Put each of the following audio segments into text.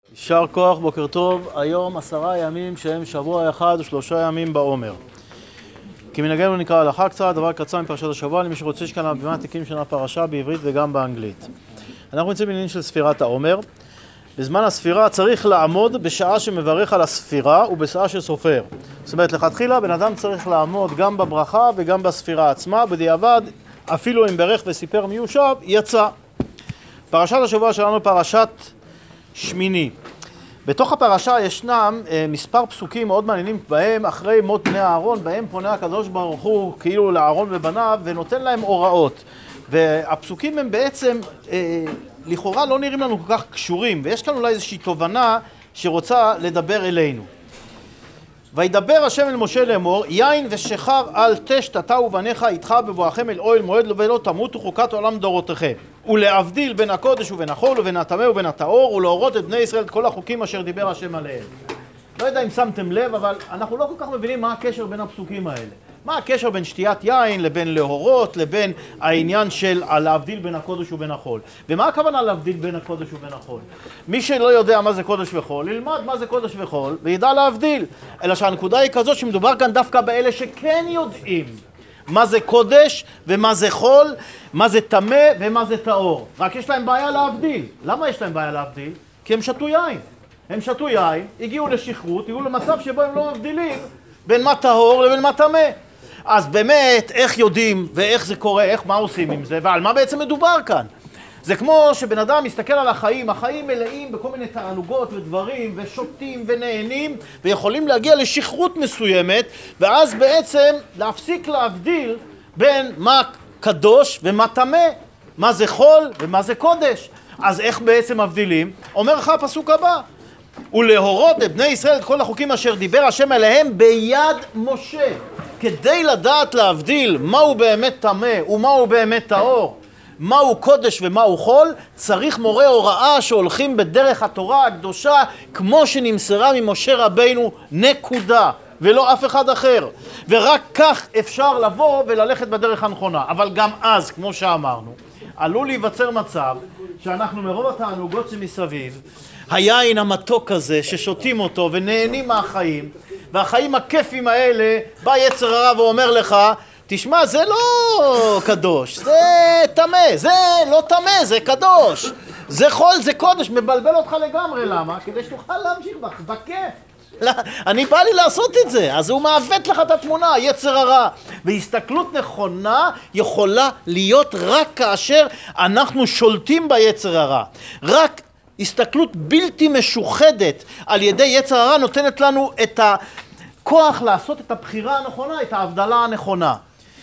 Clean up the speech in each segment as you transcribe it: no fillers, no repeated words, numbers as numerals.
יישר כוח, בוקר טוב. היום 10 ימים שהם שבוע אחד ו3 ימים בעומר. כמנהגנו נקרא הלכה קצת, דבר קצר מפרשת השבוע, למי שרוצה שכאן במה תיקים של הפרשה בעברית וגם באנגלית. אנחנו נמצאים בעניין של ספירת העומר. בזמן הספירה צריך לעמוד בשעה שמברך על הספירה ובשעה שסופר. זאת אומרת, לכתחילה בן אדם צריך לעמוד גם בברכה וגם בספירה עצמה, בדיעבד, אפילו אם ברך וסיפר מיושב, יצא. פרשת השבוע שלנו פרשת שמיני. בתוך הפרשה ישנם מספר פסוקים מאוד מעניינים בהם אחרי מות בני אהרון, בהם פונה הקדוש ברוך הוא כאילו לאהרון ובניו ונותן להם הוראות. והפסוקים הם בעצם לכאורה לא נראים לנו כל כך קשורים, ויש כאן אולי איזושהי תובנה שרוצה לדבר אלינו. וידבר השם אל משה לאמור, יין ושחר אל תשת אתה ובניך איתך בבואכם אל אוהל מועד ולא תמותו חוקת עולם דורותיכם. ולהבדיל בין הקודש ובין החול ובין הטמא ובין הטהור, ולהורות את בני ישראל את כל החוקים אשר דיבר השם עליהם. לא יודע אם שמתם לב, אבל אנחנו לא כל כך מבינים מה הקשר בין הפסוקים האלה. מה הקשר בין שתיית יין לבין להורות, לבין העניין של להבדיל בין הקודש ובין החול. ומה הכוונה להבדיל בין הקודש ובין החול? מי שלא יודע מה זה קודש וחול, ילמד מה זה קודש וחול וידע להבדיל. אלא שהנקודה היא כזאת שמדובר כאן דווקא באלה שכן יודעים מה זה קודש ומה זה חול, מה זה טמא ומה זה טהור. רק יש להם בעיה להבדיל. למה יש להם בעיה להבדיל? כי הם שתו יין. הם שתו יין, הגיעו לשכרות, הגיעו למצב שבו הם לא מבדילים בין מה טהור לבין מה טמא. אז באמת, איך יודעים ואיך זה קורה, מה עושים עם זה, ועל מה בעצם מדובר כאן? זה כמו שבן אדם מסתכל על החיים, החיים מלאים בכל מיני תענוגות ודברים, ושותים ונהנים, ויכולים להגיע לשכרות מסוימת, ואז בעצם להפסיק להבדיל בין מה קדוש ומה טמא, מה זה חול ומה זה קודש. אז איך בעצם מבדילים? אומר לך הפסוק הבא, ולהורות את בני ישראל את כל החוקים אשר דיבר השם עליהם ביד משה. כדי לדעת להבדיל מהו באמת טמא ומהו באמת טהור, מהו קודש ומהו חול, צריך מורה הוראה שהולכים בדרך התורה הקדושה כמו שנמסרה ממשה רבינו, נקודה, ולא אף אחד אחר. ורק כך אפשר לבוא וללכת בדרך הנכונה. אבל גם אז, כמו שאמרנו, עלול להיווצר מצב שאנחנו מרוב התענוגות שמסביב, היין המתוק הזה ששותים אותו ונהנים מהחיים, והחיים הכיפים האלה, בא יצר הרע ואומר לך, תשמע, זה לא קדוש, זה טמא, זה לא טמא, זה קדוש, זה חול, זה קודש, מבלבל אותך לגמרי. למה? כדי שתוכל להמשיך בכיף. אני בא לי לעשות את זה, אז הוא מעוות לך את התמונה, יצר הרע. והסתכלות נכונה יכולה להיות רק כאשר אנחנו שולטים ביצר הרע. רק הסתכלות בלתי משוחדת על ידי יצר הרע נותנת לנו את הכוח לעשות את הבחירה הנכונה, את ההבדלה הנכונה.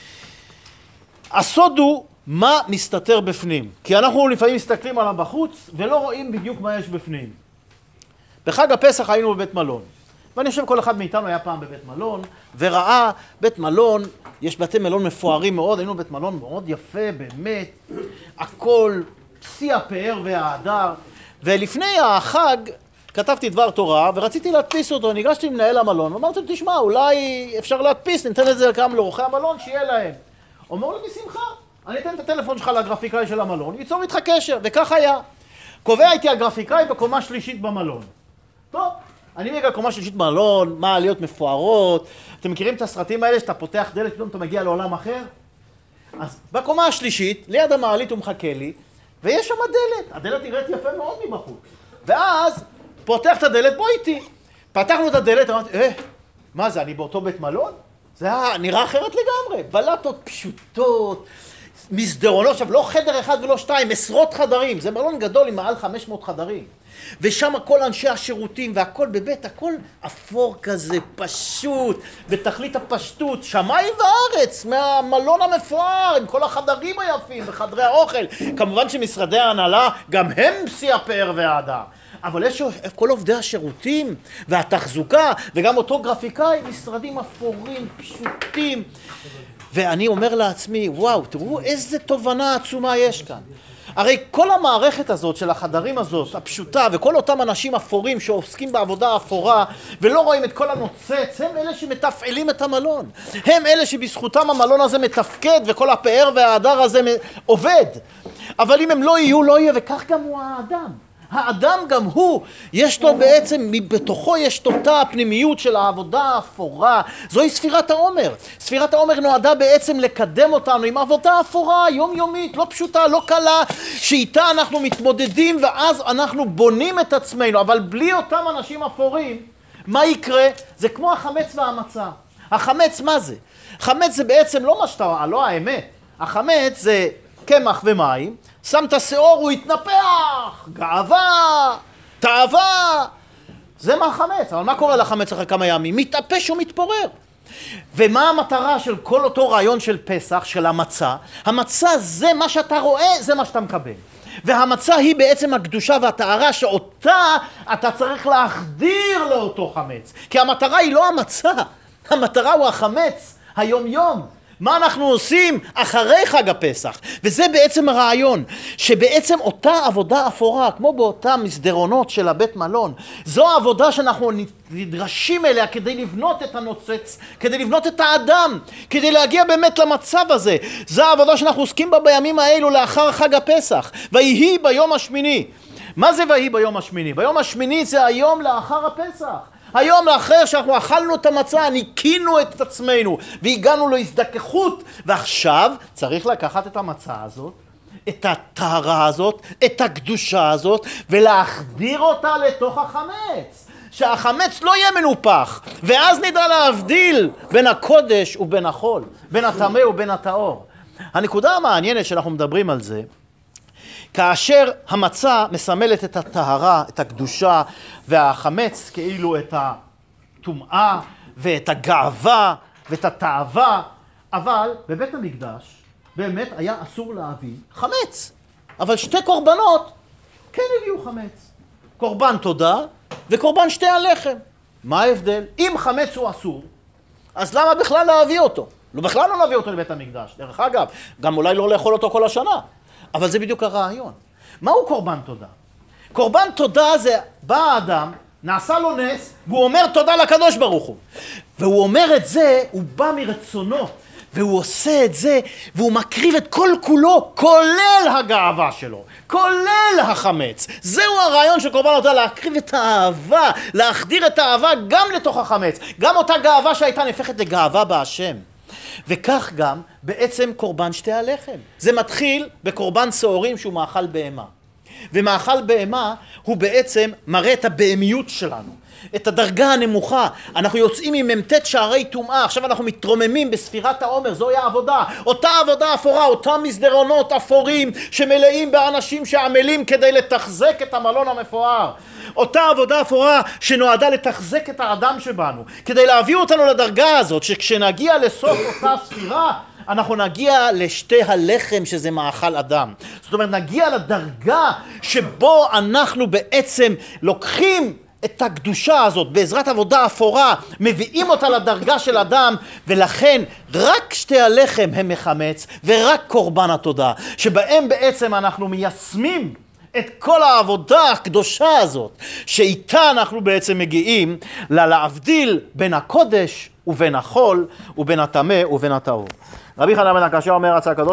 הסוד הוא מה מסתתר בפנים. כי אנחנו לפעמים מסתכלים עליו בחוץ ולא רואים בדיוק מה יש בפנים. בחג הפסח היינו בבית מלון. ואני חושב כל אחד מאיתנו היה פעם בבית מלון וראה בית מלון, יש בתי מלון מפוארים מאוד, היינו בבית מלון מאוד יפה באמת, הכל שיא הפאר וההדר. ולפני החג כתבתי דבר תורה ורציתי להדפיס אותו, ניגשתי למנהל המלון ואמרתי לו, תשמע, אולי אפשר להדפיס, ניתן את זה גם לאורחי המלון שיהיה להם. אומר לו, בשמחה, אני אתן את הטלפון שלך לגרפיקאי של המלון, ייצור איתך קשר, וכך היה. קובע איתי הגרפיקאי בקומה שלישית במלון. טוב, אני מגיע לקומה שלישית במלון, מעליות מפוארות, אתם מכירים את הסרטים האלה שאתה פותח דלת, פתאום אתה מגיע לעולם אחר? אז בקומה השלישית, ליד המעלית הוא מחכה לי, ויש שם דלת, הדלת נראית יפה מאוד מבחוץ. ואז פותח את הדלת, בוא איתי. פתחנו את הדלת, אמרתי, מה זה, אני באותו בית מלון? זה נראה אחרת לגמרי. בלטות פשוטות, מסדרונות, עכשיו לא חדר אחד ולא שתיים, עשרות חדרים. זה מלון גדול עם מעל 500 חדרים. ושם כל אנשי השירותים והכל בבית, הכל אפור כזה, פשוט, בתכלית הפשטות, שמיים וארץ, מהמלון המפואר, עם כל החדרים היפים וחדרי האוכל. כמובן שמשרדי ההנהלה, גם הם שיא הפאר וההדר. אבל יש כל עובדי השירותים והתחזוקה, וגם אותו גרפיקאי, משרדים אפורים, פשוטים. ואני אומר לעצמי, וואו, תראו איזה תובנה עצומה יש כאן. הרי כל המערכת הזאת של החדרים הזאת, הפשוטה, וכל אותם אנשים אפורים שעוסקים בעבודה אפורה, ולא רואים את כל הנוצץ, הם אלה שמתפעלים את המלון. הם אלה שבזכותם המלון הזה מתפקד, וכל הפאר וההדר הזה עובד. אבל אם הם לא יהיו, לא יהיה, וכך גם הוא האדם. האדם גם הוא, יש לו בעצם, בתוכו יש אותה הפנימיות של העבודה האפורה. זוהי ספירת העומר. ספירת העומר נועדה בעצם לקדם אותנו עם עבודה אפורה, יומיומית, לא פשוטה, לא קלה, שאיתה אנחנו מתמודדים ואז אנחנו בונים את עצמנו. אבל בלי אותם אנשים אפורים, מה יקרה? זה כמו החמץ והמצה. החמץ מה זה? חמץ זה בעצם לא מה שאתה, לא האמת. החמץ זה קמח ומים, שם את השאור, הוא יתנפח, גאווה, תאווה. זה מה החמץ. אבל מה קורה לחמץ אחרי כמה ימים? מתאפש ומתפורר. ומה המטרה של כל אותו רעיון של פסח, של המצה? המצה זה מה שאתה רואה, זה מה שאתה מקבל. והמצה היא בעצם הקדושה והטהרה שאותה אתה צריך להחדיר לאותו חמץ. כי המטרה היא לא המצה, המטרה הוא החמץ, היום-יום. מה אנחנו עושים אחרי חג הפסח? וזה בעצם הרעיון, שבעצם אותה עבודה אפורה, כמו באותם מסדרונות של הבית מלון, זו העבודה שאנחנו נדרשים אליה כדי לבנות את הנוצץ, כדי לבנות את האדם, כדי להגיע באמת למצב הזה. זו העבודה שאנחנו עוסקים בה בימים האלו לאחר חג הפסח. ויהי ביום השמיני. מה זה ויהי ביום השמיני? ביום השמיני זה היום לאחר הפסח. היום לאחר שאנחנו אכלנו את המצה, ניקינו את עצמנו והגענו להזדככות, ועכשיו צריך לקחת את המצה הזאת, את הטהרה הזאת, את הקדושה הזאת, ולהחדיר אותה לתוך החמץ. שהחמץ לא יהיה מנופח, ואז נדע להבדיל בין הקודש ובין החול, בין הטמא ובין הטהור. הנקודה המעניינת שאנחנו מדברים על זה, כאשר המצה מסמלת את הטהרה, את הקדושה, והחמץ כאילו את הטומאה ואת הגאווה ואת התאווה, אבל בבית המקדש באמת היה אסור להביא חמץ. אבל שתי קורבנות כן הביאו חמץ. קורבן תודה וקורבן שתי הלחם. מה ההבדל? אם חמץ הוא אסור, אז למה בכלל להביא אותו? בכלל לא להביא אותו לבית המקדש. דרך אגב, גם אולי לא לאכול אותו כל השנה. אבל זה בדיוק הרעיון. מהו קורבן תודה? קורבן תודה זה בא האדם, נעשה לו נס, והוא אומר תודה לקדוש ברוך הוא. והוא אומר את זה, הוא בא מרצונו, והוא עושה את זה, והוא מקריב את כל כולו, כולל הגאווה שלו, כולל החמץ. זהו הרעיון של קורבן תודה, להקריב את האהבה, להחדיר את האהבה גם לתוך החמץ. גם אותה גאווה שהייתה נהפכת לגאווה בהשם. וכך גם בעצם קורבן שתי הלחם. זה מתחיל בקורבן שעורים שהוא מאכל בהמה. ומאכל בהמה הוא בעצם מראה את הבהמיות שלנו, את הדרגה הנמוכה. אנחנו יוצאים ממ"ט שערי טומאה, עכשיו אנחנו מתרוממים בספירת העומר, זוהי העבודה. אותה עבודה אפורה, אותם מסדרונות אפורים שמלאים באנשים שעמלים כדי לתחזק את המלון המפואר. אותה עבודה אפורה שנועדה לתחזק את האדם שבנו, כדי להביא אותנו לדרגה הזאת, שכשנגיע לסוף אותה ספירה, אנחנו נגיע לשתי הלחם שזה מאכל אדם. זאת אומרת, נגיע לדרגה שבו אנחנו בעצם לוקחים את הקדושה הזאת בעזרת עבודה אפורה, מביאים אותה לדרגה של אדם, ולכן רק שתי הלחם הם מחמץ, ורק קורבן התודה, שבהם בעצם אנחנו מיישמים את כל העבודה הקדושה הזאת, שאיתה אנחנו בעצם מגיעים להבדיל בין הקודש ובין החול, ובין הטמא ובין הטהור. רבי חנן בן עקשיא אומר, רצה הקדוש